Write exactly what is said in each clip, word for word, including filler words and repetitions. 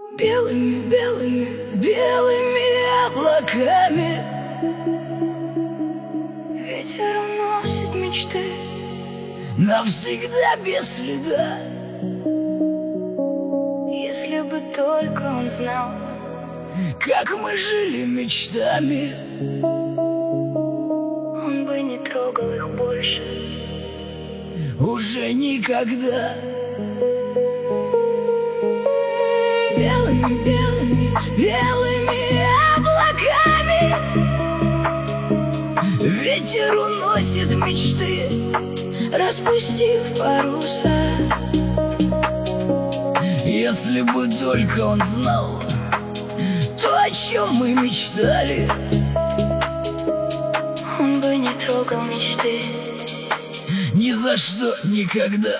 Белыми, белыми, белыми облаками ветер уносит мечты навсегда без следа. Если бы только он знал, как мы жили мечтами, он бы не трогал их больше уже никогда. Белыми, белыми, белыми облаками ветер уносит мечты, распустив паруса. Если бы только он знал то, о чем мы мечтали, он бы не трогал мечты ни за что, никогда.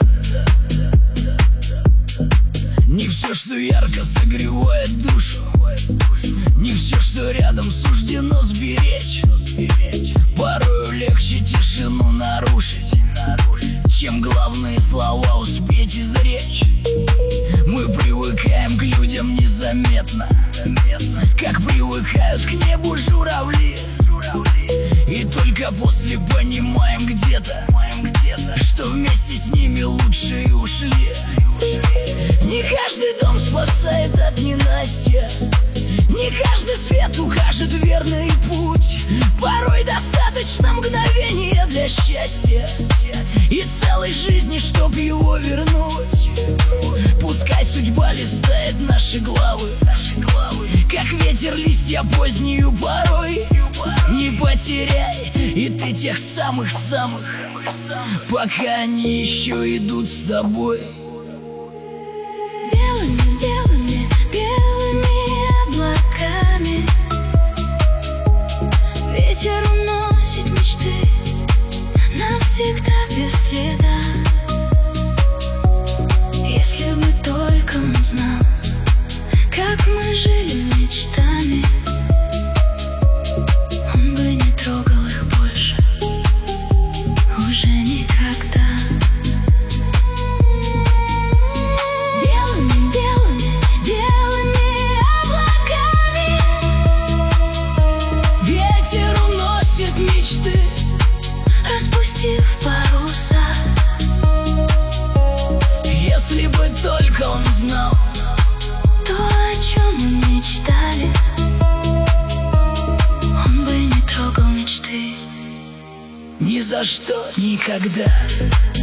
Не все, что ярко согревает душу, не все, что рядом суждено сберечь. Порою легче тишину нарушить, чем главные слова успеть изречь. Мы привыкаем к людям незаметно, как привыкают к небу журавли. И только после понимаем где-то, что вместе с ними лучше и ушли. Не каждый дом спасает от ненастья, не каждый свет укажет верный путь. Порой достаточно мгновения для счастья и целой жизни, чтоб его вернуть. Пускай судьба листает наши главы, как ветер листья позднюю порой. Не потеряй и ты тех самых-самых, пока они еще идут с тобой. Белыми, белыми, белыми облаками ветер уносит мечты навсегда без следа. Если бы только он знал, как мы жили мечтами, он бы не трогал их больше уже никогда. Белыми, белыми, белыми облаками ветер уносит мечты, распустив паруса. Если бы только он знал То, о чем мы мечтали, он бы не трогал мечты ни за что, никогда.